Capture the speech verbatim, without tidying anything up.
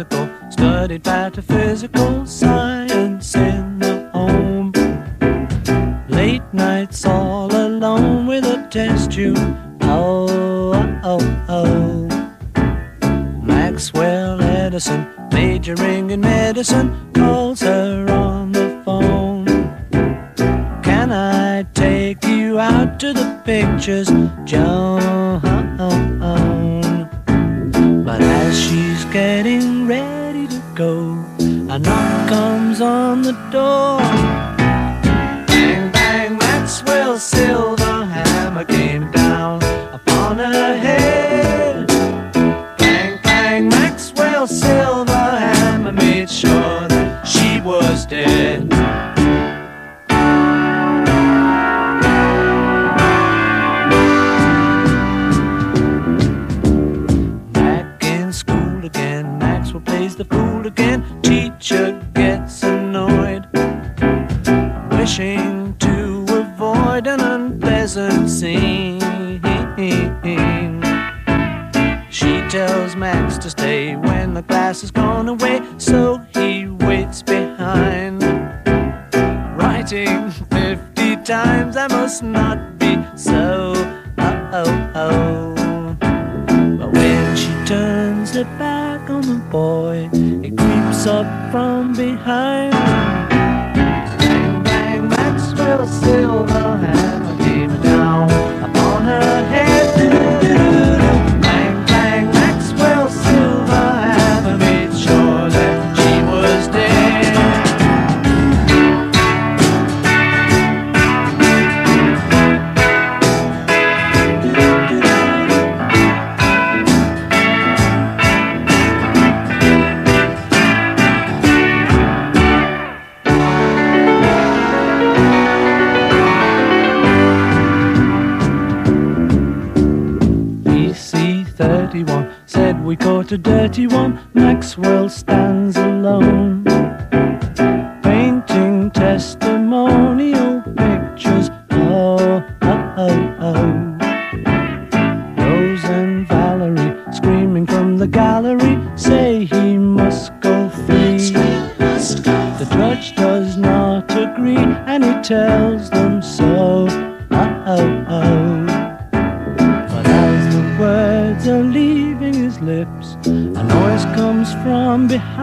physical, studied pataphysical science in the home. Late nights all alone with a test tube. Oh, oh, oh. Maxwell Edison, majoring in medicine, calls her on the phone. Can I take you out to the pictures, Joan? But as she's getting ready to go, a knock comes on the door. Bang, bang, Maxwell's silver hammer came down upon her head. Bang, bang, Maxwell's silver hammer made sure that she was dead. Plays the fool again, teacher gets annoyed, wishing to avoid an unpleasant scene. She tells Max to stay when the class has gone away, so he waits behind, writing fifty times, I must not be so, oh-oh-oh. But when she turns her back on the boy, it creeps up from behind. Bang, bang, Maxwell's silver hammer came down upon her head. Bang, bang, Maxwell's silver hammer made sure that she was dead. thirty-one said we caught a dirty one. Maxwell stands alone, painting testimonial pictures. Oh, oh, oh, oh. Rose and Valerie screaming from the gallery say he must go free. The judge does not agree and he tells them so. Oh, oh, oh. Words are leaving his lips, a noise comes from behind.